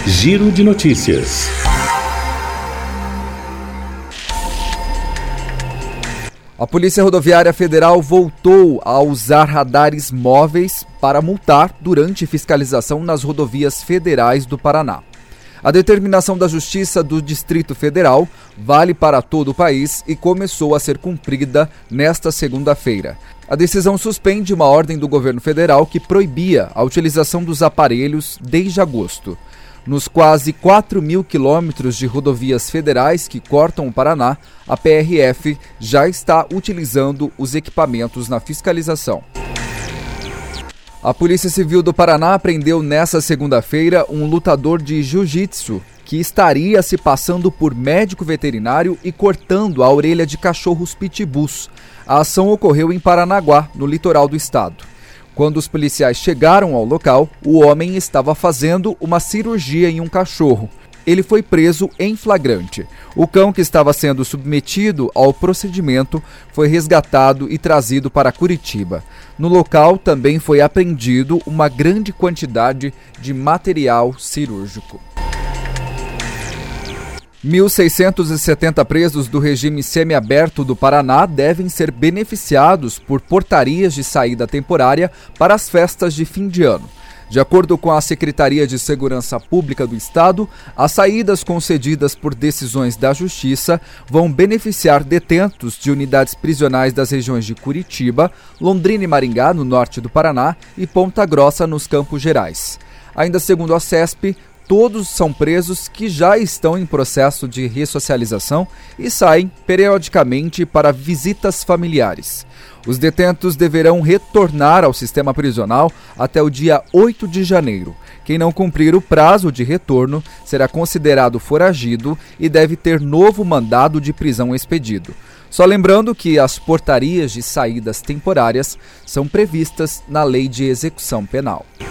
Giro de notícias. A Polícia Rodoviária Federal voltou a usar radares móveis para multar durante fiscalização nas rodovias federais do Paraná. A determinação da Justiça do Distrito Federal vale para todo o país e começou a ser cumprida nesta segunda-feira. A decisão suspende uma ordem do governo federal que proibia a utilização dos aparelhos desde agosto. Nos quase 4.000 quilômetros de rodovias federais que cortam o Paraná, a PRF já está utilizando os equipamentos na fiscalização. A Polícia Civil do Paraná apreendeu nesta segunda-feira um lutador de jiu-jitsu que estaria se passando por médico veterinário e cortando a orelha de cachorros pitbulls. A ação ocorreu em Paranaguá, no litoral do estado. Quando os policiais chegaram ao local, o homem estava fazendo uma cirurgia em um cachorro. Ele foi preso em flagrante. O cão, que estava sendo submetido ao procedimento, foi resgatado e trazido para Curitiba. No local também foi apreendido uma grande quantidade de material cirúrgico. 1.670 presos do regime semiaberto do Paraná devem ser beneficiados por portarias de saída temporária para as festas de fim de ano. De acordo com a Secretaria de Segurança Pública do Estado, as saídas concedidas por decisões da Justiça vão beneficiar detentos de unidades prisionais das regiões de Curitiba, Londrina e Maringá, no norte do Paraná, e Ponta Grossa, nos Campos Gerais. Ainda segundo a CESP, todos são presos que já estão em processo de ressocialização e saem periodicamente para visitas familiares. Os detentos deverão retornar ao sistema prisional até o dia 8 de janeiro. Quem não cumprir o prazo de retorno será considerado foragido e deve ter novo mandado de prisão expedido. Só lembrando que as portarias de saídas temporárias são previstas na Lei de Execução Penal.